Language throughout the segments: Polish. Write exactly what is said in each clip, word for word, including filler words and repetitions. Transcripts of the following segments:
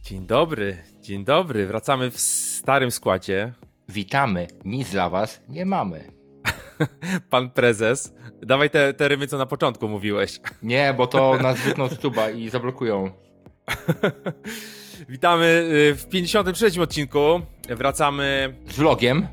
Dzień dobry, dzień dobry. Wracamy w starym składzie. Witamy, nic dla was nie mamy. Pan prezes, dawaj te, te rymy, co na początku mówiłeś. Nie, bo to nas wytną z tuba i zablokują. Witamy w pięćdziesiątym trzecim odcinku. Wracamy z vlogiem.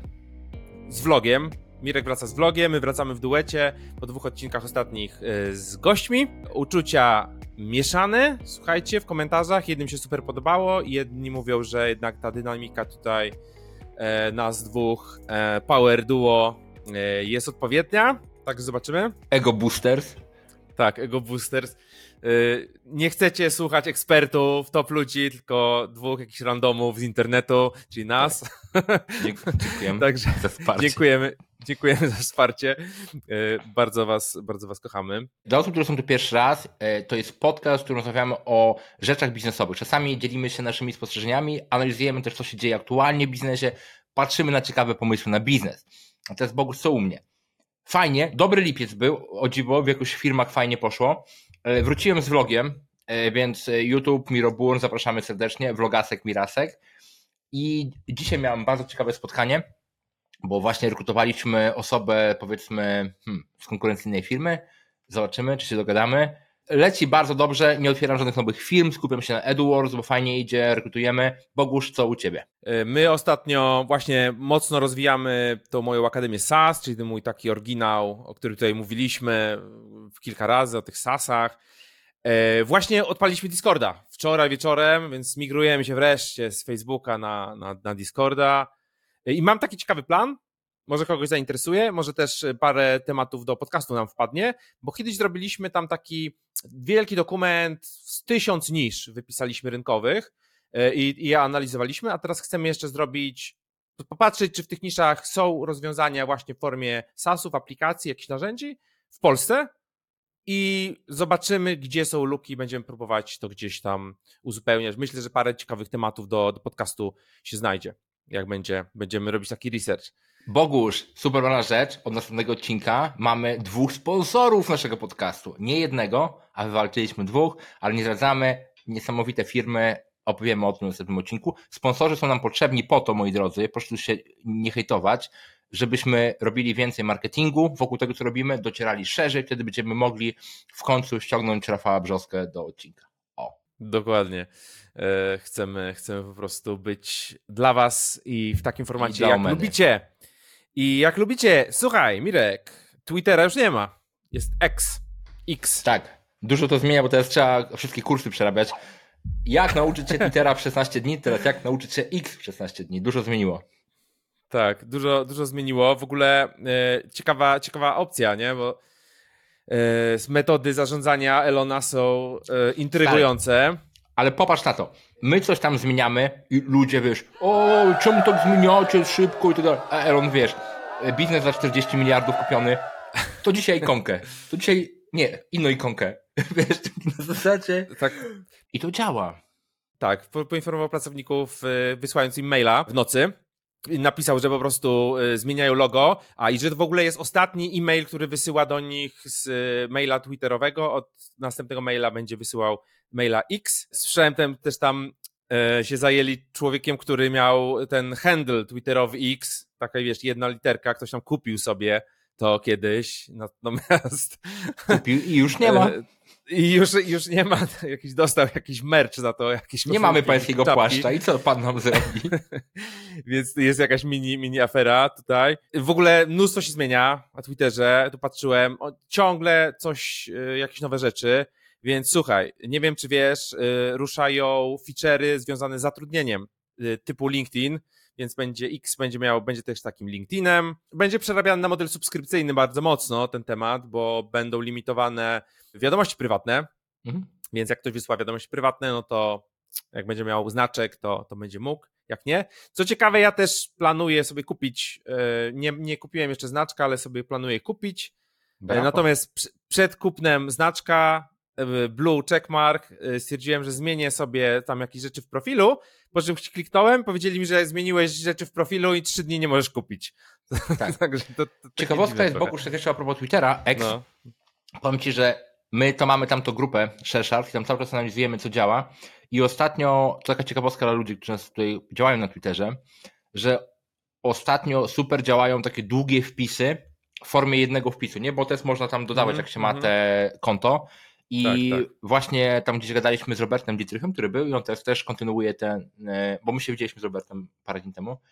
Z vlogiem. Mirek wraca z vlogiem, my wracamy w duecie po dwóch odcinkach ostatnich z gośćmi. Uczucia mieszane, słuchajcie, w komentarzach. Jednym się super podobało, jedni mówią, że jednak ta dynamika tutaj e, nas dwóch, e, power duo e, jest odpowiednia. Tak, zobaczymy. Ego boosters. Tak, ego boosters. E, nie chcecie słuchać ekspertów, top ludzi, tylko dwóch jakichś randomów z internetu, czyli nas. Tak. Dziękujemy Także za wsparcie. Dziękujemy. Dziękujemy za wsparcie. Bardzo was, bardzo was kochamy. Dla osób, które są tu pierwszy raz, to jest podcast, w którym rozmawiamy o rzeczach biznesowych. Czasami dzielimy się naszymi spostrzeżeniami, analizujemy też, co się dzieje aktualnie w biznesie, patrzymy na ciekawe pomysły na biznes. A to jest Bogusz, co u mnie. Fajnie, dobry lipiec był, o dziwo, w jakichś firmach fajnie poszło. Wróciłem z vlogiem, więc YouTube, Miroburn, zapraszamy serdecznie, vlogasek, Mirasek. I dzisiaj miałem bardzo ciekawe spotkanie, bo właśnie rekrutowaliśmy osobę, powiedzmy, hmm, z konkurencyjnej firmy. Zobaczymy, czy się dogadamy. Leci bardzo dobrze, nie otwieram żadnych nowych firm, skupiam się na AdWords, bo fajnie idzie, rekrutujemy. Bogusz, co u ciebie? My ostatnio właśnie mocno rozwijamy tą moją Akademię S A S, czyli ten mój taki oryginał, o którym tutaj mówiliśmy w kilka razy, o tych S A S-ach. Właśnie odpaliliśmy Discorda wczoraj wieczorem, więc migrujemy się wreszcie z Facebooka na, na, na Discorda. I mam taki ciekawy plan, może kogoś zainteresuje, może też parę tematów do podcastu nam wpadnie, bo kiedyś zrobiliśmy tam taki wielki dokument z tysiąc nisz wypisaliśmy rynkowych i, i je analizowaliśmy, a teraz chcemy jeszcze zrobić, popatrzeć, czy w tych niszach są rozwiązania właśnie w formie SaaS-ów, aplikacji, jakichś narzędzi w Polsce i zobaczymy, gdzie są luki, będziemy próbować to gdzieś tam uzupełniać. Myślę, że parę ciekawych tematów do, do podcastu się znajdzie, jak będzie, będziemy robić taki research. Bogusz, super ważna rzecz, od następnego odcinka mamy dwóch sponsorów naszego podcastu. Nie jednego, a wywalczyliśmy dwóch, ale nie zdradzamy, niesamowite firmy, opowiemy o tym w następnym odcinku. Sponsorzy są nam potrzebni po to, moi drodzy, proszę się nie hejtować, żebyśmy robili więcej marketingu wokół tego, co robimy, docierali szerzej, wtedy będziemy mogli w końcu ściągnąć Rafała Brzoskę do odcinka. O. Dokładnie. Chcemy, chcemy po prostu być dla was i w takim formacie, jak omeny. lubicie. I jak lubicie, słuchaj, Mirek, Twittera już nie ma. Jest X. X. Tak, dużo to zmienia, bo teraz trzeba wszystkie kursy przerabiać. Jak nauczyć się Twittera w szesnaście dni, teraz jak nauczyć się X w szesnaście dni. Dużo zmieniło. Tak, dużo, dużo zmieniło. W ogóle e, ciekawa, ciekawa opcja, nie? Bo e, metody zarządzania Elona są e, intrygujące. Stary. Ale popatrz na to. My coś tam zmieniamy i ludzie, wiesz, o, czemu tak zmieniacie szybko i tak dalej. A Elon, wiesz, biznes za czterdzieści miliardów kupiony, to dzisiaj ikonkę. To dzisiaj, nie, inną ikonkę. Wiesz, na zasadzie. Tak. I to działa. Tak, po, poinformował pracowników, wysłając im maila w nocy. Napisał, że po prostu zmieniają logo, a i że to w ogóle jest ostatni e-mail, który wysyła do nich z maila twitterowego. Od następnego maila będzie wysyłał maila X. Słyszałem też tam e, się zajęli człowiekiem, który miał ten handle twitterowy X, taka wiesz, jedna literka, ktoś tam kupił sobie to kiedyś, natomiast... Kupił i już nie ma. I już, już nie ma, jakiś dostał jakiś merch za to, jakieś nie mamy pańskiego czapki. Płaszcza i co pan nam zrobi? Więc jest jakaś mini, mini afera tutaj. W ogóle mnóstwo się zmienia na Twitterze, tu patrzyłem, o, ciągle coś, jakieś nowe rzeczy, więc słuchaj, nie wiem czy wiesz, ruszają feature'y związane z zatrudnieniem typu LinkedIn, więc będzie X będzie miał, będzie też takim LinkedInem. Będzie przerabiany na model subskrypcyjny bardzo mocno ten temat, bo będą limitowane wiadomości prywatne, mhm. Więc jak ktoś wysła wiadomości prywatne, no to jak będzie miał znaczek, to, to będzie mógł, jak nie. Co ciekawe, ja też planuję sobie kupić, nie, nie kupiłem jeszcze znaczka, ale sobie planuję kupić. Brawo. Natomiast przed kupnem znaczka Blue Checkmark stwierdziłem, że zmienię sobie tam jakieś rzeczy w profilu, po czym kliknąłem, powiedzieli mi, że zmieniłeś rzeczy w profilu i trzy dni nie możesz kupić. Tak. Także to, to ciekawostka jest, Bogusz, jeszcze a propos Twittera, X. No. Powiem ci, że My to mamy tam tą grupę Share i tam cały czas analizujemy, co działa. I ostatnio, to taka ciekawostka dla ludzi, którzy tutaj działają na Twitterze, że ostatnio super działają takie długie wpisy w formie jednego wpisu, nie? Bo też można tam dodawać, mm, jak się ma mm. te konto. I tak, tak. właśnie tam gdzieś gadaliśmy z Robertem Dietrichem, który był i on też, też kontynuuje ten, bo my się widzieliśmy z Robertem parę dni temu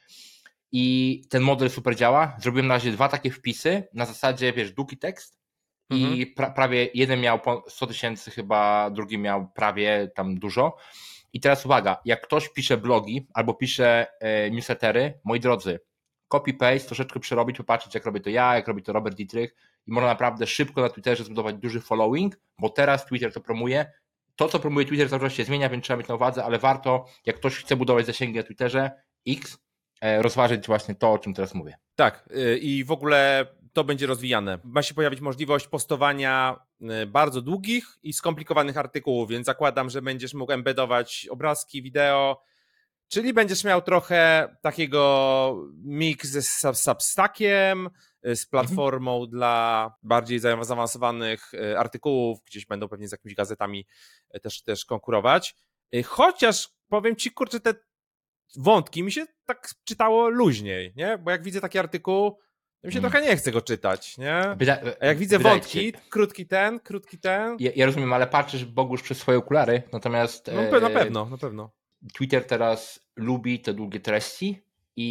i ten model super działa. Zrobiłem na razie dwa takie wpisy na zasadzie, wiesz, długi tekst mm-hmm. i pra- prawie jeden miał sto tysięcy chyba, drugi miał prawie tam dużo. I teraz uwaga, jak ktoś pisze blogi albo pisze e, newslettery, moi drodzy, copy-paste, troszeczkę przerobić, popatrzeć jak robię to ja, jak robi to Robert Dietrich i można naprawdę szybko na Twitterze zbudować duży following, bo teraz Twitter to promuje. To, co promuje Twitter, cały czas się zmienia, więc trzeba mieć na uwadze, ale warto, jak ktoś chce budować zasięgi na Twitterze, X, e, rozważyć właśnie to, o czym teraz mówię. Tak, yy, i w ogóle to będzie rozwijane. Ma się pojawić możliwość postowania bardzo długich i skomplikowanych artykułów, więc zakładam, że będziesz mógł embedować obrazki, wideo, czyli będziesz miał trochę takiego mix ze Substackiem, z platformą mhm. dla bardziej zaawansowanych artykułów, gdzieś będą pewnie z jakimiś gazetami też, też konkurować. Chociaż powiem ci, kurczę, te wątki mi się tak czytało luźniej, nie? Bo jak widzę taki artykuł, to mi się hmm. trochę nie chce go czytać, nie? A jak widzę wątki, się... krótki ten, krótki ten... Ja, ja rozumiem, ale patrzysz, Bogusz, przez swoje okulary, natomiast... No na pewno, na pewno. Twitter teraz lubi te długie treści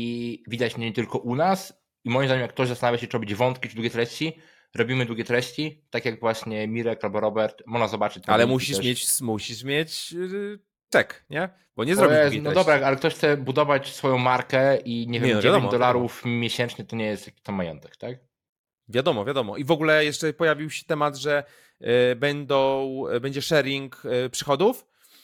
i widać nie tylko u nas i moim zdaniem, jak ktoś zastanawia się, czy robić wątki, czy długie treści, robimy długie treści, tak jak właśnie Mirek albo Robert, można zobaczyć... Ale musisz też. mieć, musisz mieć czek, nie? Bo nie zrobisz długiej No treści. dobra, ale ktoś chce budować swoją markę i nie wiem, nie, no, dziewięć dolarów miesięcznie to nie jest jaki to majątek, tak? Wiadomo, wiadomo. I w ogóle jeszcze pojawił się temat, że y, będą, y, będzie sharing y, przychodów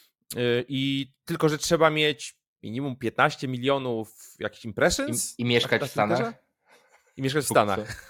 y, i tylko, że trzeba mieć minimum piętnaście milionów jakichś impressions. I, i mieszkać tak, w Stanach. I mieszkać w Stanach.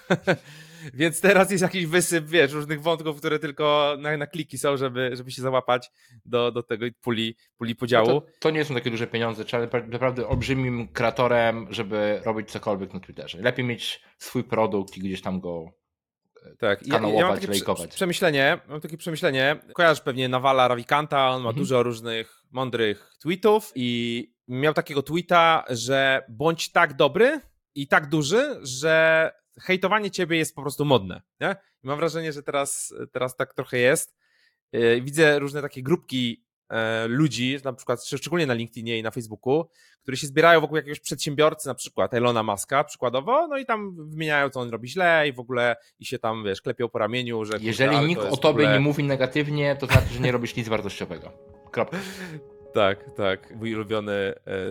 Więc teraz jest jakiś wysyp, wiesz, różnych wątków, które tylko na, na kliki są, żeby, żeby się załapać do, do tego puli, puli podziału. No to, to nie są takie duże pieniądze, trzeba być naprawdę olbrzymim kreatorem, żeby robić cokolwiek na Twitterze. Lepiej mieć swój produkt i gdzieś tam go tak. kanałować, ja, ja mam takie lejkować. Przemyślenie, mam takie przemyślenie, kojarzysz pewnie Nawala Ravikanta, on ma mhm. dużo różnych mądrych tweetów i miał takiego tweeta, że bądź tak dobry i tak duży, że hejtowanie ciebie jest po prostu modne, nie? I mam wrażenie, że teraz, teraz tak trochę jest. Widzę różne takie grupki ludzi, na przykład szczególnie na LinkedInie i na Facebooku, które się zbierają wokół jakiegoś przedsiębiorcy, na przykład Elona Muska przykładowo, no i tam wymieniają, co on robi źle i w ogóle i się tam, wiesz, klepią po ramieniu, że... Jeżeli nikt o tobie ogóle... nie mówi negatywnie, to znaczy, że nie robisz nic wartościowego. Kropka. Tak, tak. Mój ulubiony e,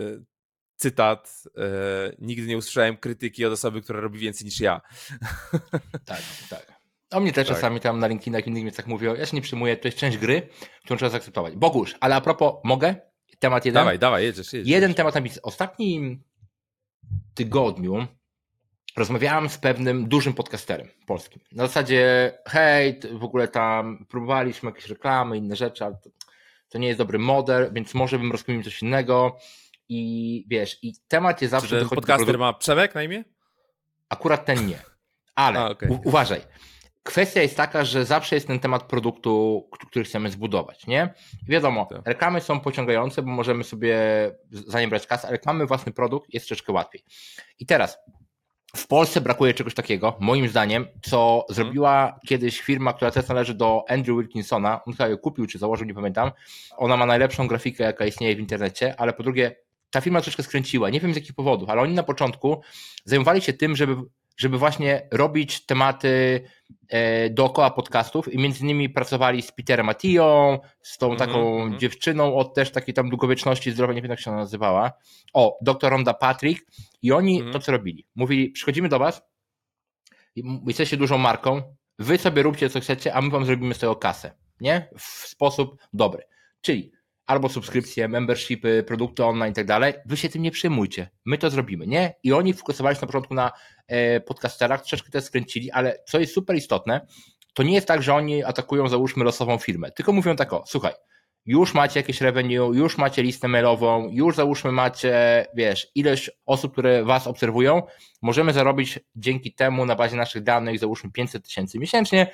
cytat, e, nigdy nie usłyszałem krytyki od osoby, która robi więcej niż ja. Tak, tak. O mnie też tak. Czasami tam na LinkedInach i innych miejscach mówią, ja się nie przyjmuję, to jest część gry, którą trzeba zaakceptować. Bogusz, ale a propos, mogę? Temat jeden? Dawaj, dawaj, jedziesz, jedziesz. Jeden temat na biznes. W ostatnim tygodniu rozmawiałem z pewnym dużym podcasterem polskim. Na zasadzie, hej, w ogóle tam próbowaliśmy jakieś reklamy, inne rzeczy, ale to, to nie jest dobry model, więc może bym rozkminił coś innego i wiesz, i temat jest zawsze... Czy ten podcaster do... ma Przemek na imię? Akurat ten nie, ale A, okay. u- uważaj. Kwestia jest taka, że zawsze jest ten temat produktu, który chcemy zbudować, nie? Wiadomo, tak. Reklamy są pociągające, bo możemy sobie za nie brać kasy, ale jak mamy własny produkt, jest troszeczkę łatwiej. I teraz w Polsce brakuje czegoś takiego, moim zdaniem, co hmm. zrobiła kiedyś firma, która też należy do Andrew Wilkinsona, on chyba ją kupił czy założył, nie pamiętam. Ona ma najlepszą grafikę, jaka istnieje w internecie, ale po drugie, ta firma troszeczkę skręciła, nie wiem z jakich powodów, ale oni na początku zajmowali się tym, żeby żeby właśnie robić tematy e, dookoła podcastów i między innymi pracowali z Peterem Atiyą, z tą mm-hmm, taką mm-hmm. dziewczyną od też takiej tam długowieczności zdrowej, nie wiem jak się ona nazywała, o, doktor Rhonda Patrick i oni mm-hmm. to co robili, mówili, przychodzimy do was, jesteście dużą marką, wy sobie róbcie co chcecie, a my wam zrobimy z tego kasę, nie? W sposób dobry, czyli albo subskrypcje, membershipy, produkty online i tak dalej, wy się tym nie przejmujcie, my to zrobimy, nie? I oni fokusowali się na początku na e, podcasterach, troszeczkę też skręcili, ale co jest super istotne, to nie jest tak, że oni atakują, załóżmy, losową firmę, tylko mówią tak, o, słuchaj, już macie jakieś revenue, już macie listę mailową, już załóżmy macie, wiesz, ileś osób, które was obserwują, możemy zarobić dzięki temu na bazie naszych danych, załóżmy pięćset tysięcy miesięcznie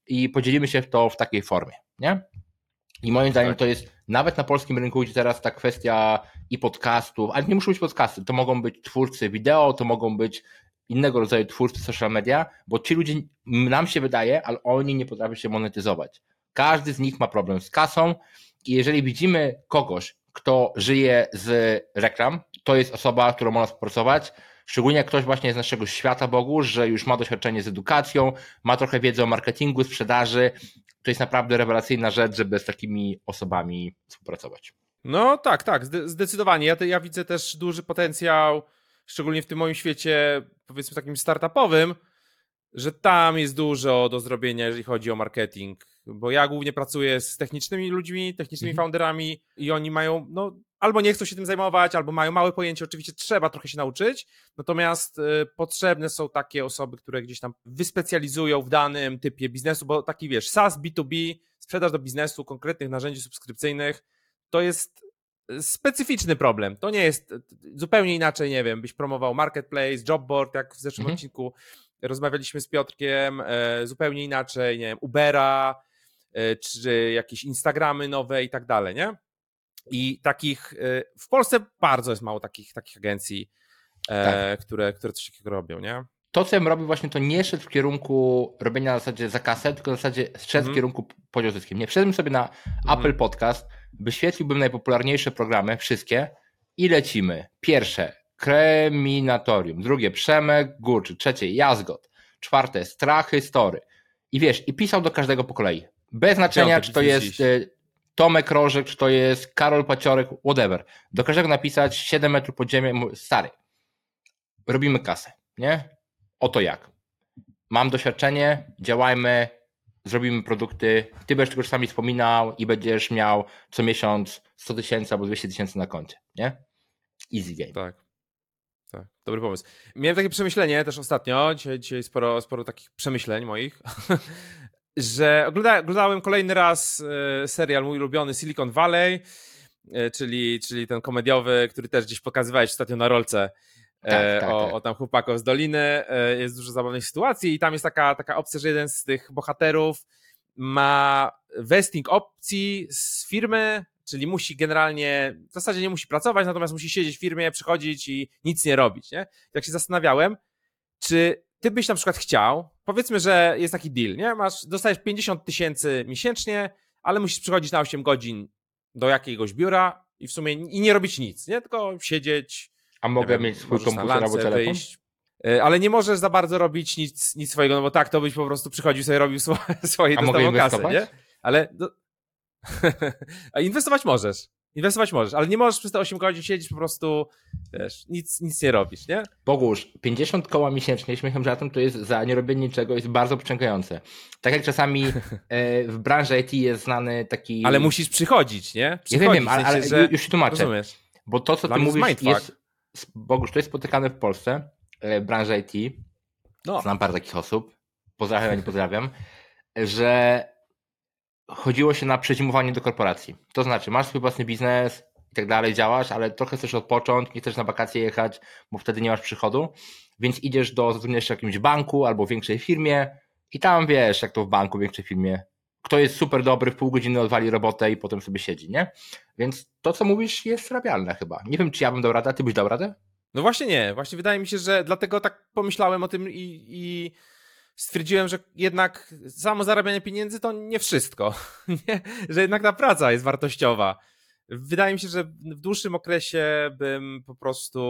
i podzielimy się w to w takiej formie, nie? I moim zdaniem Tak. to jest nawet na polskim rynku, gdzie teraz ta kwestia i podcastów, ale nie muszą być podcasty, to mogą być twórcy wideo, to mogą być innego rodzaju twórcy social media, bo ci ludzie, nam się wydaje, ale oni nie potrafią się monetyzować. Każdy z nich ma problem z kasą i jeżeli widzimy kogoś, kto żyje z reklam, to jest osoba, którą można współpracować, szczególnie jak ktoś właśnie z naszego świata Bogu, że już ma doświadczenie z edukacją, ma trochę wiedzy o marketingu, sprzedaży, to jest naprawdę rewelacyjna rzecz, żeby z takimi osobami współpracować. No tak, tak, zdecydowanie. Ja, ja widzę też duży potencjał, szczególnie w tym moim świecie, powiedzmy takim startupowym, że tam jest dużo do zrobienia, jeżeli chodzi o marketing, bo ja głównie pracuję z technicznymi ludźmi, technicznymi mhm. founderami i oni mają, no albo nie chcą się tym zajmować, albo mają małe pojęcie, oczywiście trzeba trochę się nauczyć, natomiast y, potrzebne są takie osoby, które gdzieś tam wyspecjalizują w danym typie biznesu, bo taki wiesz, SaaS, B dwa B, sprzedaż do biznesu, konkretnych narzędzi subskrypcyjnych, to jest specyficzny problem, to nie jest zupełnie inaczej, nie wiem, byś promował marketplace, jobboard, jak w zeszłym mhm. odcinku rozmawialiśmy z Piotrkiem, e, zupełnie inaczej, nie wiem, Ubera, e, czy jakieś Instagramy nowe i tak dalej, nie? I takich, e, w Polsce bardzo jest mało takich, takich agencji, e, tak. które, które coś takiego robią, nie? To, co ja bym robił właśnie, to nie szedł w kierunku robienia na zasadzie za kasę, tylko w zasadzie szedł mm. w kierunku podział zyskiem. Nie, wszedłbym sobie na mm. Apple Podcast, wyświetliłbym najpopularniejsze programy, wszystkie i lecimy. Pierwsze, Kreminatorium, drugie, Przemek Górczy, trzecie, Jazgot, czwarte, Strachy Story. I wiesz, i pisał do każdego po kolei. Bez znaczenia, czy to jest Tomek Rożek, czy to jest Karol Paciorek, whatever. Do każdego napisać siedem metrów pod ziemią, stary, robimy kasę, nie? Oto jak. Mam doświadczenie, działajmy, zrobimy produkty, ty będziesz tego czasami wspominał i będziesz miał co miesiąc sto tysięcy albo dwieście tysięcy na koncie, nie? Easy game. Tak. Tak, dobry pomysł. Miałem takie przemyślenie też ostatnio, dzisiaj, dzisiaj sporo, sporo takich przemyśleń moich, że ogląda, oglądałem kolejny raz serial mój ulubiony Silicon Valley, czyli, czyli ten komediowy, który też gdzieś pokazywałeś ostatnio na rolce. Tak, tak, o, tak. o tam chłopaków z Doliny, jest dużo zabawnych sytuacji i tam jest taka, taka opcja, że jeden z tych bohaterów ma vesting opcji z firmy, czyli musi generalnie, w zasadzie nie musi pracować, natomiast musi siedzieć w firmie, przychodzić i nic nie robić, nie? Tak się zastanawiałem, czy ty byś na przykład chciał, powiedzmy, że jest taki deal, nie? Masz, dostajesz pięćdziesiąt tysięcy miesięcznie, ale musisz przychodzić na osiem godzin do jakiegoś biura i w sumie i nie robić nic, nie? Tylko siedzieć. A mogę wiem, mieć swój komputer albo telefon? Wyjść, ale nie możesz za bardzo robić nic, nic swojego, no bo tak, to byś po prostu przychodził sobie, robił swoje, swoje dostawą kasę, nie? Ale... Do... A inwestować możesz. Inwestować możesz, ale nie możesz przez te osiem godzin siedzieć po prostu, wiesz, nic, nic nie robisz, nie? Bogusz, pięćdziesiąt koła miesięcznie, śmiechem żartem, to jest za nierobienie niczego, jest bardzo przyciągające. Tak jak czasami w branży I T jest znany taki... Ale musisz przychodzić, nie? Przychodzić, ja wiem, ale, ale w sensie, że... już się tłumaczę. Rozumiesz. Bo to, co Dla ty mówisz, jest, jest, Bogusz, to jest spotykane w Polsce, w branży I T, no. Znam parę takich osób, pozdrawiam, nie pozdrawiam, że chodziło się na przezimowanie do korporacji. To znaczy, masz swój własny biznes i tak dalej, działasz, ale trochę chcesz odpocząć, nie chcesz na wakacje jechać, bo wtedy nie masz przychodu, więc idziesz do zatrudnienia się w jakimś banku albo większej firmie i tam wiesz, jak to w banku, w większej firmie. Kto jest super dobry, w pół godziny odwali robotę i potem sobie siedzi, nie? Więc to, co mówisz, jest rabialne chyba. Nie wiem, czy ja bym dał radę, a ty byś dał radę? No właśnie nie. Właśnie wydaje mi się, że dlatego tak pomyślałem o tym i... i... stwierdziłem, że jednak samo zarabianie pieniędzy to nie wszystko, nie? Że jednak ta praca jest wartościowa. Wydaje mi się, że w dłuższym okresie bym po prostu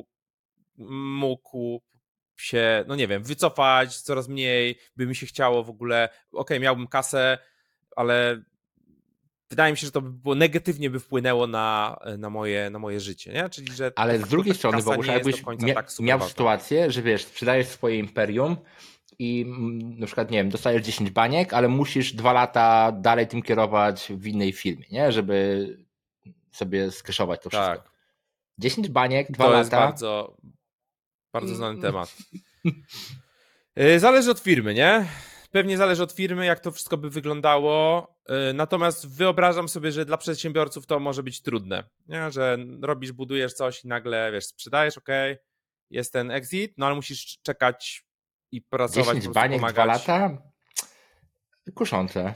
mógł się, no nie wiem, wycofać coraz mniej, by mi się chciało w ogóle, okej, okay, miałbym kasę, ale wydaje mi się, że to by było negatywnie by wpłynęło na, na, moje, na moje życie, nie? Czyli, że ale z drugiej strony, bo jakbyś mia- tak miał ważna. sytuację, że wiesz, sprzedajesz swoje imperium i na przykład, nie wiem, dostajesz dziesięć baniek, ale musisz dwa lata dalej tym kierować w innej firmie, nie? Żeby sobie skreszować to wszystko. Tak. dziesięć baniek, dwa to lata. To jest bardzo, bardzo znany temat. Zależy od firmy, nie? Pewnie zależy od firmy, jak to wszystko by wyglądało. Natomiast wyobrażam sobie, że dla przedsiębiorców to może być trudne, nie? Że robisz, budujesz coś i nagle, wiesz, sprzedajesz, okej, okay, jest ten exit, no ale musisz czekać i pracować, dziesięć baniek, dwa lata? Kuszące.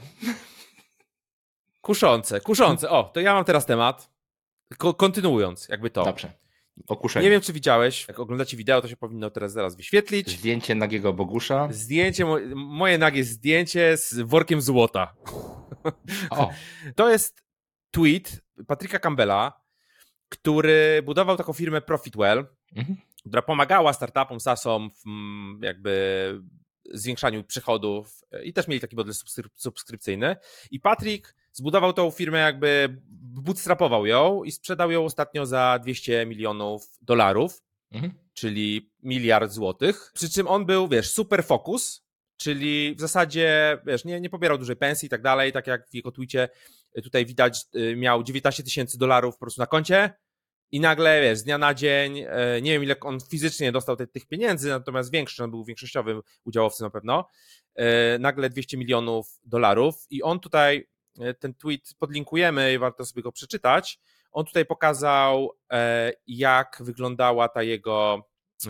Kuszące, kuszące. O, to ja mam teraz temat. Ko- kontynuując, jakby to. Dobrze. O kuszeniu. Nie wiem, czy widziałeś, jak oglądacie wideo, to się powinno teraz zaraz wyświetlić. Zdjęcie nagiego Bogusza. Zdjęcie, mo- moje nagie zdjęcie z workiem złota. O. To jest tweet Patryka Campbella, który budował taką firmę Profitwell, Mhm. która pomagała startupom, SaaSom w mm, jakby zwiększaniu przychodów i też mieli taki model subskryp- subskrypcyjny. I Patryk zbudował tą firmę, jakby bootstrapował ją i sprzedał ją ostatnio za dwieście milionów dolarów, Mhm. czyli miliard złotych. Przy czym on był, wiesz, super focus, czyli w zasadzie, wiesz, nie, nie pobierał dużej pensji i tak dalej, tak jak w jego tweetie tutaj widać, miał dziewiętnaście tysięcy dolarów po prostu na koncie i nagle, wiesz, z dnia na dzień, nie wiem ile on fizycznie dostał te, tych pieniędzy, natomiast większy, on był większościowym udziałowcem na pewno, nagle dwieście milionów dolarów i on tutaj, ten tweet podlinkujemy i warto sobie go przeczytać, on tutaj pokazał, jak wyglądała ta jego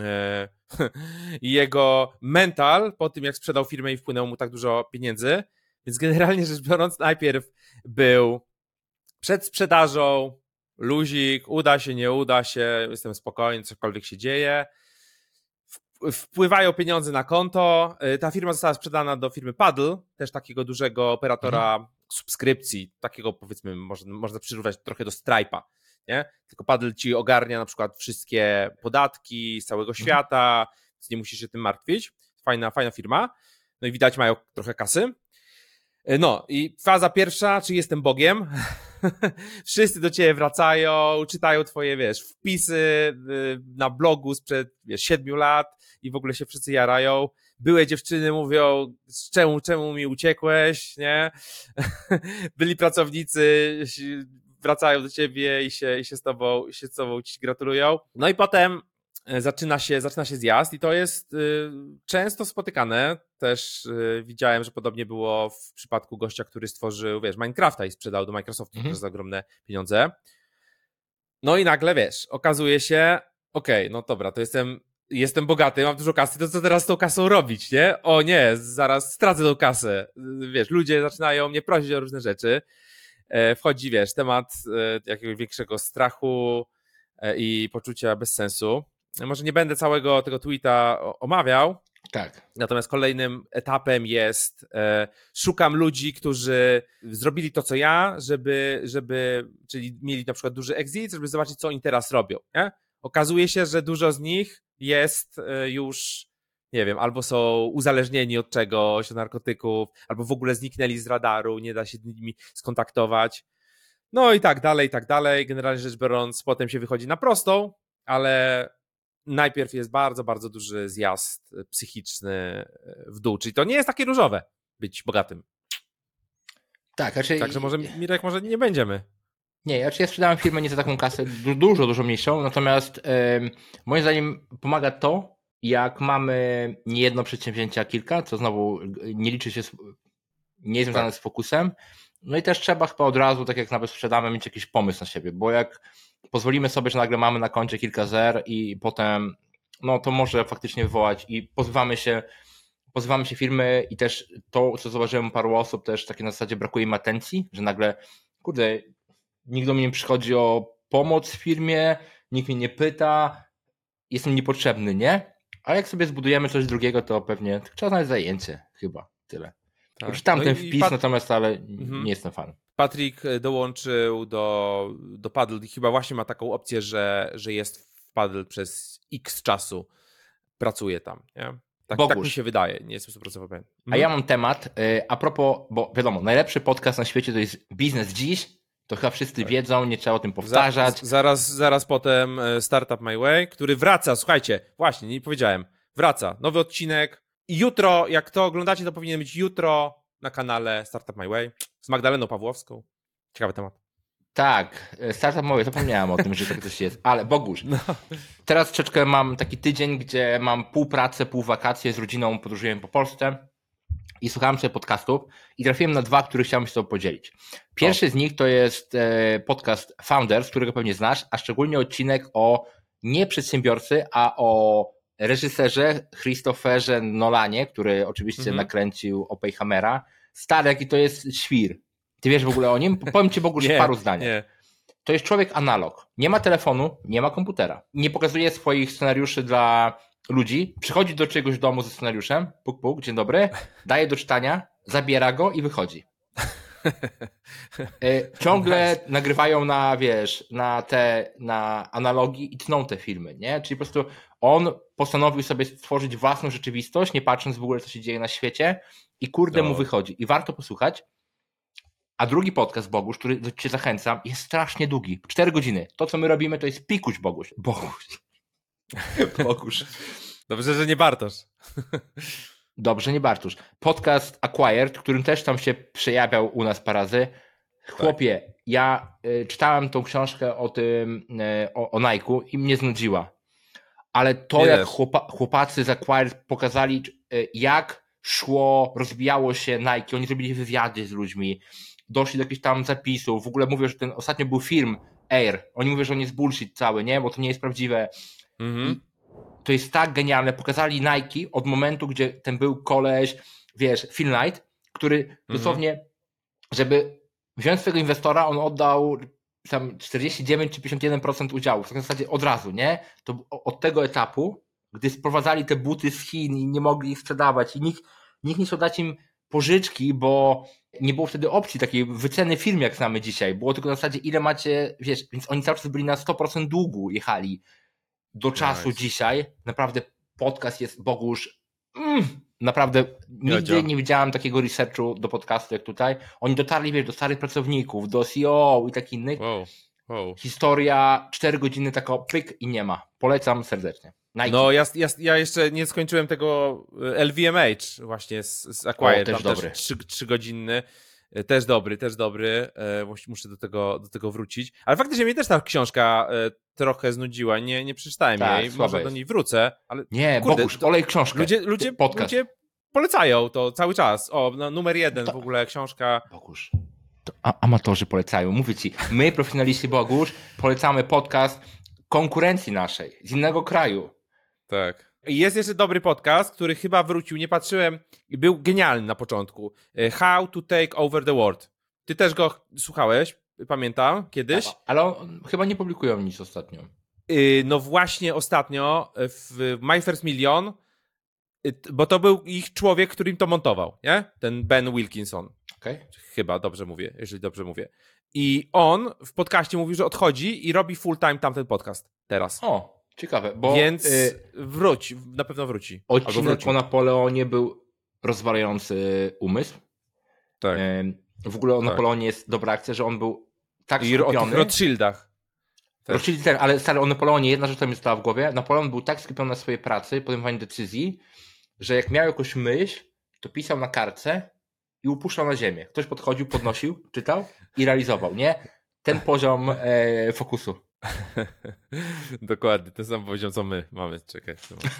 jego mental po tym, jak sprzedał firmę i wpłynęło mu tak dużo pieniędzy, więc generalnie rzecz biorąc najpierw był przed sprzedażą, luzik, uda się, nie uda się, jestem spokojny, cokolwiek się dzieje. Wpływają pieniądze na konto. Ta firma została sprzedana do firmy Paddle, też takiego dużego operatora mhm. subskrypcji, takiego powiedzmy, można, można przyrównać trochę do Stripe'a, nie? Tylko Paddle ci ogarnia na przykład wszystkie podatki z całego mhm. świata, więc nie musisz się tym martwić. Fajna, fajna firma. No i widać, mają trochę kasy. No i faza pierwsza, czy jestem Bogiem? Wszyscy do ciebie wracają, czytają twoje, wiesz, wpisy na blogu sprzed, wiesz, siedmiu lat i w ogóle się wszyscy jarają. Były dziewczyny mówią, czemu, czemu mi uciekłeś, nie? Byli pracownicy wracają do ciebie i się, i się z tobą, się z tobą ci gratulują. No i potem zaczyna się, zaczyna się zjazd i to jest y, często spotykane. Też y, widziałem, że podobnie było w przypadku gościa, który stworzył, wiesz, Minecrafta i sprzedał do Microsoftu mhm. za ogromne pieniądze. No i nagle, wiesz, okazuje się, okej, okay, no dobra, to jestem, jestem bogaty, mam dużo kasy, to co teraz z tą kasą robić, nie? O nie, zaraz stracę tą kasę. Wiesz, ludzie zaczynają mnie prosić o różne rzeczy. E, wchodzi, wiesz, temat e, jakiegoś większego strachu e, i poczucia bezsensu. Może nie będę całego tego tweeta omawiał. Tak. Natomiast kolejnym etapem jest e, szukam ludzi, którzy zrobili to, co ja, żeby, żeby, czyli mieli na przykład duży exit, żeby zobaczyć, co oni teraz robią. Nie? Okazuje się, że dużo z nich jest e, już, nie wiem, albo są uzależnieni od czegoś, od narkotyków, albo w ogóle zniknęli z radaru, nie da się z nimi skontaktować. No i tak dalej, i tak dalej. Generalnie rzecz biorąc, potem się wychodzi na prostą, ale najpierw jest bardzo, bardzo duży zjazd psychiczny w dół. Czyli to nie jest takie różowe być bogatym. Tak, raczej... Także może, Mirek, może nie będziemy. Nie, znaczy ja sprzedałem firmę nie za taką kasę, dużo, dużo mniejszą, natomiast yy, moim zdaniem pomaga to, jak mamy nie jedno przedsięwzięcie, a kilka, co znowu nie liczy się, z, nie jest związane tak. z fokusem. No i też trzeba chyba od razu, tak jak nawet sprzedamy, mieć jakiś pomysł na siebie, bo jak pozwolimy sobie, że nagle mamy na koncie kilka zer i potem, no to może faktycznie wywołać i pozbywamy się, pozbywamy się firmy i też to, co zauważyłem u paru osób, też takie na zasadzie brakuje im atencji, że nagle, kurde, nikt do mnie nie przychodzi o pomoc w firmie, nikt mnie nie pyta, jestem niepotrzebny, nie? A jak sobie zbudujemy coś drugiego, to pewnie trzeba znaleźć zajęcie, chyba, tyle. Tak. Czytam no ten wpis, Pat... natomiast ale mhm. nie jestem fanem. Patryk dołączył do, do Paddle i chyba właśnie ma taką opcję, że, że jest w Paddle przez x czasu, pracuje tam, nie? Tak, tak mi się wydaje, nie jestem sto procent pewien. Mhm. A ja mam temat, a propos, bo wiadomo, najlepszy podcast na świecie to jest Biznes Dziś, to chyba wszyscy tak. wiedzą, nie trzeba o tym powtarzać. Zaraz, zaraz, zaraz potem Startup My Way, który wraca, słuchajcie, właśnie, nie powiedziałem, wraca, nowy odcinek i jutro, jak to oglądacie, to powinien być jutro na kanale Startup My Way z Magdaleną Pawłowską. Ciekawy temat. Tak, Startup My Way, zapomniałem o tym, że tak coś jest, ale Bogusz, no. Teraz troszeczkę mam taki tydzień, gdzie mam pół pracę, pół wakacje, z rodziną podróżuję po Polsce i słuchałem sobie podcastów i trafiłem na dwa, które chciałem się z tobą podzielić. Pierwszy o. z nich to jest podcast Founders, którego pewnie znasz, a szczególnie odcinek o nie przedsiębiorcy, a o reżyserze Christopherze Nolanie, który oczywiście mhm. nakręcił Oppenheimera, Stary, jaki to jest świr. Ty wiesz w ogóle o nim? Powiem ci Bogusz w paru zdaniach. Nie. To jest człowiek analog. Nie ma telefonu, nie ma komputera. Nie pokazuje swoich scenariuszy dla ludzi. Przychodzi do czegoś domu ze scenariuszem, puk, puk, dzień dobry, daje do czytania, zabiera go i wychodzi. Ciągle nice. Nagrywają na, wiesz, na te, na analogii i tną te filmy, nie? Czyli po prostu on postanowił sobie stworzyć własną rzeczywistość, nie patrząc w ogóle, co się dzieje na świecie i kurde no. mu wychodzi. I warto posłuchać. A drugi podcast, Bogusz, który cię zachęcam, jest strasznie długi. Cztery godziny. To, co my robimy, to jest pikuś, Bogusz. Bogusz. Bogusz. Dobrze, że nie Bartosz. Dobrze, nie Bartusz. Podcast Acquired, którym też tam się przejawiał u nas parę razy. Chłopie, tak. ja y, czytałem tą książkę o tym, y, o, o Nike'u i mnie znudziła. Ale to, nie jak chłopa, chłopacy z Acquired pokazali, y, jak szło, rozbijało się Nike, oni zrobili wywiady z ludźmi, doszli do jakichś tam zapisów, w ogóle mówią, że ten ostatnio był film Air, oni mówią, że on jest bullshit cały, nie, bo to nie jest prawdziwe. Mhm. To jest tak genialne, pokazali Nike od momentu, gdzie ten był koleś, wiesz, Phil Knight, który mhm. dosłownie, żeby wziąć swojego inwestora, on oddał tam czterdzieści dziewięć czy pięćdziesiąt jeden procent udziałów, w zasadzie od razu, nie, to od tego etapu, gdy sprowadzali te buty z Chin i nie mogli ich sprzedawać i nikt, nikt nie chciał dać im pożyczki, bo nie było wtedy opcji takiej wyceny firm, jak znamy dzisiaj. Było tylko na zasadzie, ile macie, wiesz, więc oni cały czas byli na sto procent długu, jechali do czasu nice. Dzisiaj. Naprawdę podcast jest, Bogusz, mm, naprawdę nigdy Jodzio. nie widziałem takiego researchu do podcastu jak tutaj. Oni dotarli, wiesz, do starych pracowników, do C E O i tak innych. Wow. Wow. Historia, cztery godziny, taka pyk i nie ma. Polecam serdecznie. Nike. No ja, ja, ja jeszcze nie skończyłem tego L V M H właśnie z, z Acquired, o, też tam dobry. też trzy, trzy godzinny, też dobry, też dobry, muszę do tego, do tego wrócić, ale faktycznie mnie też ta książka trochę znudziła, nie, nie przeczytałem tak, jej, może jest. do niej wrócę, ale nie, kurde, Bogusz, olej książkę, ludzie, ludzie, ludzie polecają to cały czas, o, no, numer jeden to... w ogóle książka. Bogusz. To amatorzy polecają, mówię ci, my profesjonaliści, Bogusz, polecamy podcast konkurencji naszej, z innego kraju. Tak. Jest jeszcze dobry podcast, który chyba wrócił, nie patrzyłem, był genialny na początku. How to Take Over the World. Ty też go słuchałeś, pamiętam, kiedyś. Tak, ale on, chyba nie publikują nic ostatnio. No właśnie ostatnio w My First Million, bo to był ich człowiek, który im to montował, nie? Ten Ben Wilkinson. Okay. Chyba dobrze mówię, jeżeli dobrze mówię. I on w podcaście mówił, że odchodzi i robi full time tamten podcast teraz. O, ciekawe, bo... Więc y... wróci, na pewno wróci. Odcinek o Napoleonie był rozwalający umysł. Tak. W ogóle o tak. Napoleonie jest dobra akcja, że on był tak I skupiony. o tych Rothschildach. Rothschild też, ale stary, o Napoleonie jedna rzecz, która mi stała w głowie. Napoleon był tak skupiony na swojej pracy, podejmowaniu decyzji, że jak miał jakąś myśl, to pisał na kartce i upuszczał na ziemię. Ktoś podchodził, podnosił, czytał i realizował, nie? Ten poziom e, fokusu. Dokładnie, ten sam poziom, co my mamy. Czekaj.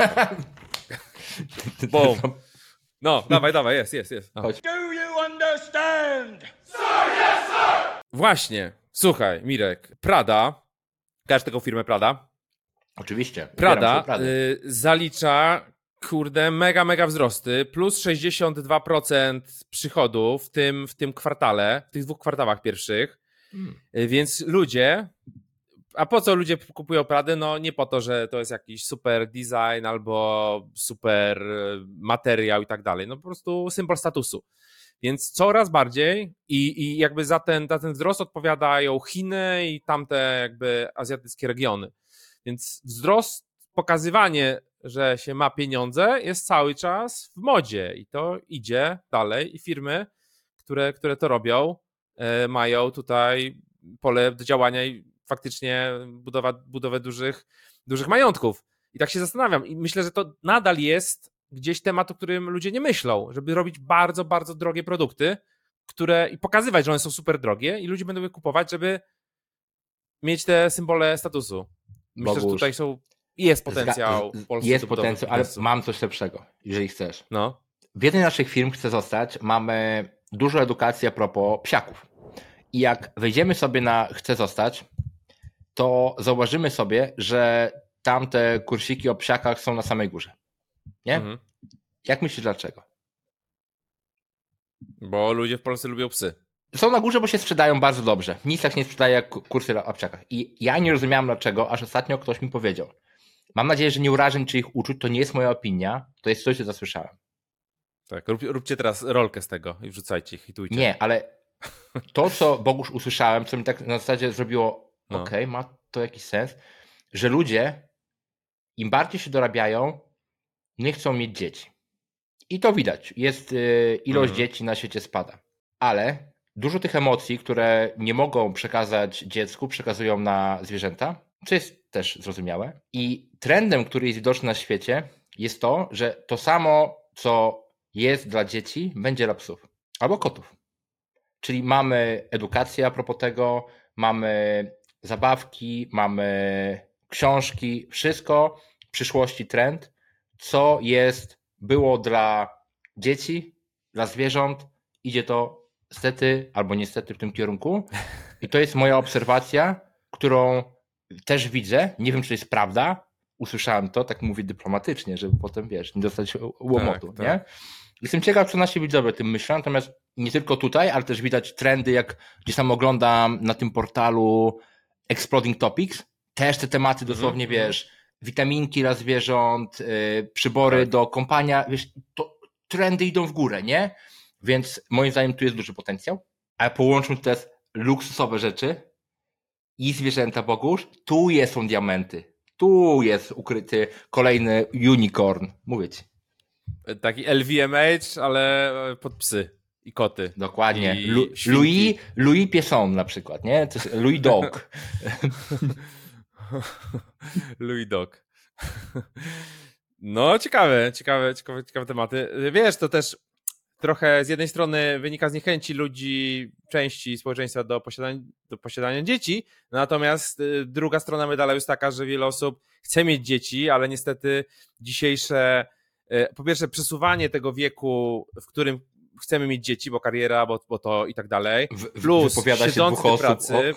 Boom. No, dawaj, dawaj, jest, jest, jest. Do you understand? Sir, yes, sir! Właśnie, słuchaj, Mirek, Prada, kojarzysz taką firmę Prada? Oczywiście. Prada y, zalicza, kurde, mega, mega wzrosty, plus sześćdziesiąt dwa procent przychodów w tym, w tym kwartale, w tych dwóch kwartałach pierwszych, hmm. y, więc ludzie... A po co ludzie kupują Pradę? No nie po to, że to jest jakiś super design albo super materiał i tak dalej. No po prostu symbol statusu. Więc coraz bardziej i, i jakby za ten, za ten wzrost odpowiadają Chiny i tamte jakby azjatyckie regiony. Więc wzrost, pokazywanie, że się ma pieniądze jest cały czas w modzie i to idzie dalej i firmy, które, które to robią, mają tutaj pole do działania i faktycznie budowa, budowę dużych, dużych majątków. I tak się zastanawiam. I myślę, że to nadal jest gdzieś temat, o którym ludzie nie myślą, żeby robić bardzo, bardzo drogie produkty, które i pokazywać, że one są super drogie i ludzie będą je kupować, żeby mieć te symbole statusu. Myślę, Bogusz, że tutaj są, jest potencjał w Polsce. Jest potencjał, ale mam coś lepszego, jeżeli chcesz. No. W jednej z naszych firm, chcę zostać, mamy dużo edukacji a propos psiaków. I jak wejdziemy sobie na chcę zostać, to zauważymy sobie, że tamte kursiki o psiakach są na samej górze. Nie? Mhm. Jak myślisz dlaczego? Bo ludzie w Polsce lubią psy. Są na górze, bo się sprzedają bardzo dobrze. Nic tak nie sprzedaje jak kursy na apciakach. I ja nie rozumiałem dlaczego, aż ostatnio ktoś mi powiedział. Mam nadzieję, że nie urażę niczyich uczuć, to nie jest moja opinia, to jest coś, co zasłyszałem. Tak, rób, róbcie teraz rolkę z tego i wrzucajcie, hitujcie. Nie, ale to, co Bogusz usłyszałem, co mi tak na zasadzie zrobiło, No. okej, okay, ma to jakiś sens, że ludzie im bardziej się dorabiają, nie chcą mieć dzieci. I to widać. Jest y, ilość Mhm. dzieci na świecie spada. Ale dużo tych emocji, które nie mogą przekazać dziecku, przekazują na zwierzęta, co jest też zrozumiałe. I trendem, który jest widoczny na świecie, jest to, że to samo, co jest dla dzieci, będzie dla psów albo kotów. Czyli mamy edukację a propos tego, mamy zabawki, mamy książki, wszystko w przyszłości trend, co jest, było dla dzieci, dla zwierząt, idzie to stety albo niestety w tym kierunku. I to jest moja obserwacja, którą też widzę, nie wiem czy to jest prawda, usłyszałem to, tak mówię dyplomatycznie, żeby potem, wiesz, nie dostać łomotu, tak, nie? tak. Jestem ciekaw, co nasi widzowie o tym myślą, natomiast nie tylko tutaj, ale też widać trendy, jak gdzieś tam oglądam na tym portalu Exploding Topics, też te tematy dosłownie, Mhm, wiesz, witaminki dla zwierząt, yy, przybory Tak. do kąpania, wiesz, to trendy idą w górę, nie? Więc moim zdaniem tu jest duży potencjał, a połączmy teraz luksusowe rzeczy i zwierzęta, Bogusz, tu jest są diamenty, tu jest ukryty kolejny unicorn, mówię ci. Taki L V M H, ale pod psy i koty. Dokładnie. I Lu- świnki. Louis, Louis Piesson na przykład, nie? To jest Louis Dog. Louis Dog. No, ciekawe, ciekawe, ciekawe, ciekawe tematy. Wiesz, to też trochę z jednej strony wynika z niechęci ludzi, części społeczeństwa do posiadania, do posiadania dzieci, natomiast y, druga strona medalu jest taka, że wiele osób chce mieć dzieci, ale niestety dzisiejsze, y, po pierwsze przesuwanie tego wieku, w którym chcemy mieć dzieci, bo kariera, bo, bo to i tak dalej, W- plus wypowiada się siedzący dwóch do osób, pracy,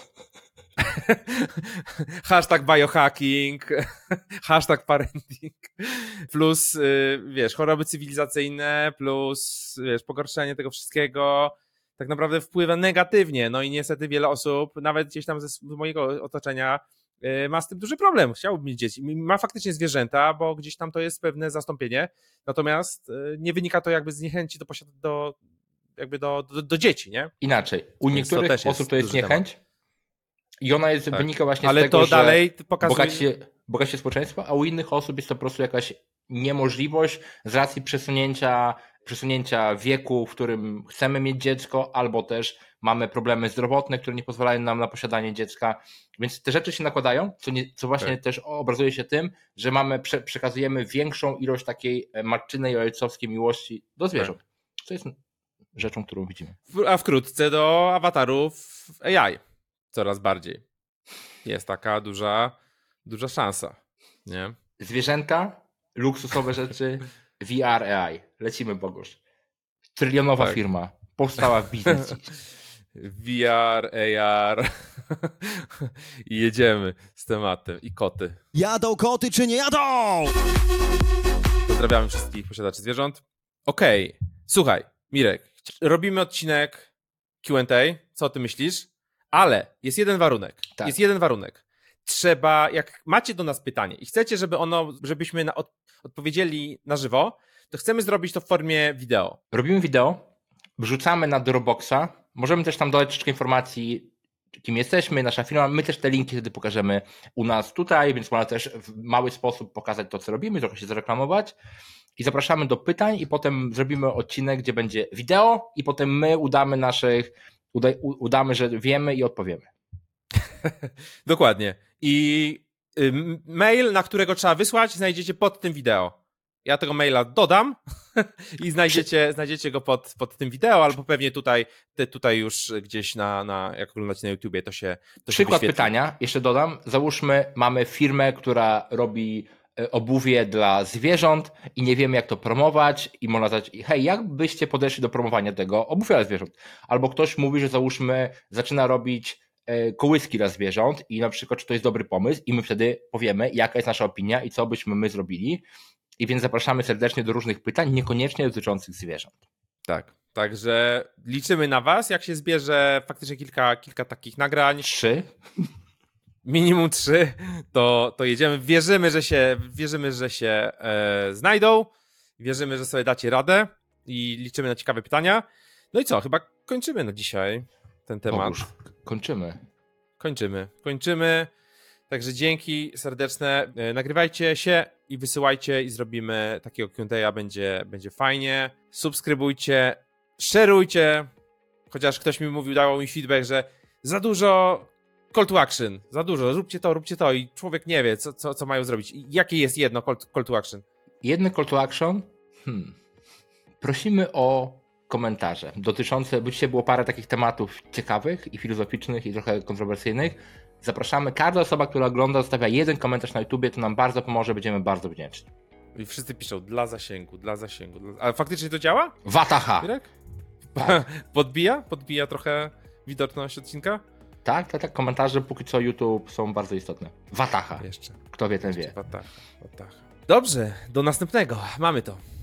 hashtag biohacking, hashtag parenting, plus, y, wiesz, choroby cywilizacyjne, plus, wiesz, pogorszenie tego wszystkiego, tak naprawdę wpływa negatywnie, no i niestety wiele osób, nawet gdzieś tam ze mojego otoczenia, y, ma z tym duży problem, chciałby mieć dzieci, ma faktycznie zwierzęta, bo gdzieś tam to jest pewne zastąpienie, natomiast y, nie wynika to jakby z niechęci do, posiad- do jakby do, do, do dzieci, nie? Inaczej. U Więc to niektórych też jest osób to jest duży niechęć temat. i ona jest, Tak. wynika właśnie Ale z tego, to że dalej pokazuje... bogaci się, bogaci się społeczeństwo, a u innych osób jest to po prostu jakaś niemożliwość z racji przesunięcia, przesunięcia wieku, w którym chcemy mieć dziecko, albo też mamy problemy zdrowotne, które nie pozwalają nam na posiadanie dziecka, więc te rzeczy się nakładają, co, nie, co właśnie Tak. też obrazuje się tym, że mamy, prze, przekazujemy większą ilość takiej matczynej, ojcowskiej miłości do zwierząt, tak. Co jest rzeczą, którą widzimy. A wkrótce do awatarów A I coraz bardziej. Jest taka duża, duża szansa, nie? Zwierzęta, luksusowe rzeczy, V R A I. Lecimy, Bogusz. Trylionowa Tak. firma. Powstała w biznes. V R, A R i jedziemy z tematem. I koty. Jadą koty czy nie jadą? Pozdrawiamy wszystkich posiadaczy zwierząt. Okej, okay. Słuchaj, Mirek, robimy odcinek Q and A. Co ty myślisz? Ale jest jeden warunek. Tak. Jest jeden warunek. Trzeba, jak macie do nas pytanie i chcecie, żeby ono, żebyśmy na, od, odpowiedzieli na żywo, to chcemy zrobić to w formie wideo. Robimy wideo, wrzucamy na Dropboxa, możemy też tam dodać troszeczkę informacji, kim jesteśmy, nasza firma, my też te linki wtedy pokażemy u nas tutaj, więc można też w mały sposób pokazać to, co robimy, trochę się zareklamować i zapraszamy do pytań i potem zrobimy odcinek, gdzie będzie wideo i potem my udamy naszych, uda, udamy, że wiemy i odpowiemy. Dokładnie. I y, mail, na którego trzeba wysłać, znajdziecie pod tym wideo. Ja tego maila dodam i znajdziecie, znajdziecie go pod, pod tym wideo, albo pewnie tutaj, te, tutaj już gdzieś na, na, jak oglądacie na YouTubie, to się to Przykład się pytania, jeszcze dodam. Załóżmy, mamy firmę, która robi obuwie dla zwierząt i nie wiemy, jak to promować i można zadać, hej, jak byście podeszli do promowania tego obuwia dla zwierząt? Albo ktoś mówi, że załóżmy, zaczyna robić kołyski dla zwierząt i na przykład, czy to jest dobry pomysł i my wtedy powiemy, jaka jest nasza opinia i co byśmy my zrobili. I więc zapraszamy serdecznie do różnych pytań, niekoniecznie dotyczących zwierząt. Tak, Także liczymy na was, jak się zbierze faktycznie kilka, kilka takich nagrań. Trzy? Minimum trzy, to, to jedziemy. Wierzymy, że się, wierzymy, że się e, znajdą. Wierzymy, że sobie dacie radę i liczymy na ciekawe pytania. No i co, chyba kończymy na dzisiaj ten temat. Bogusz, kończymy. Kończymy, kończymy. Także dzięki serdeczne. E, Nagrywajcie się i wysyłajcie i zrobimy takiego Q and A, będzie, będzie fajnie. Subskrybujcie, szerujcie. Chociaż ktoś mi mówił, dawał mi feedback, że za dużo call to action, za dużo, róbcie to, róbcie to i człowiek nie wie, co, co, co mają zrobić. I jakie jest jedno call, call to action? Jedno call to action? Hmm. Prosimy o komentarze dotyczące, bo dzisiaj było parę takich tematów ciekawych i filozoficznych i trochę kontrowersyjnych. Zapraszamy, każda osoba, która ogląda, zostawia jeden komentarz na YouTubie, to nam bardzo pomoże, będziemy bardzo wdzięczni. I wszyscy piszą dla zasięgu, dla zasięgu. Dla... Ale faktycznie to działa? Wataha! Irek? Tak. Podbija? Podbija trochę widoczność odcinka? Tak, tak, tak, komentarze póki co YouTube są bardzo istotne. Wataha. Jeszcze. Kto wie, ten wie. Wataha, wataha. Dobrze, do następnego. Mamy to.